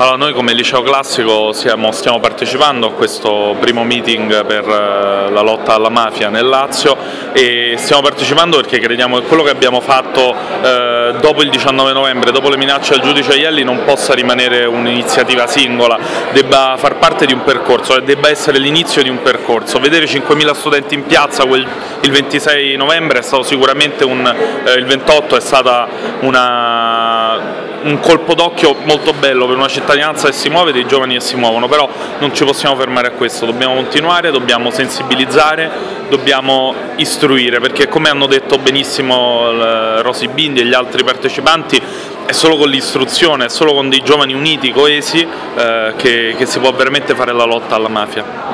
Allora, noi come liceo classico stiamo partecipando a questo primo meeting per la lotta alla mafia nel Lazio e stiamo partecipando perché crediamo che quello che abbiamo fatto dopo il 19 novembre, dopo le minacce al giudice Aielli, non possa rimanere un'iniziativa singola, debba far parte di un percorso, debba essere l'inizio di un percorso. Vedere 5.000 studenti in piazza il 26 novembre è stato sicuramente il 28 è stata un colpo d'occhio molto bello per una cittadinanza che si muove, dei giovani che si muovono, però non ci possiamo fermare a questo, dobbiamo continuare, dobbiamo sensibilizzare, dobbiamo istruire, perché come hanno detto benissimo Rosy Bindi e gli altri partecipanti, è solo con l'istruzione, è solo con dei giovani uniti, coesi, che si può veramente fare la lotta alla mafia.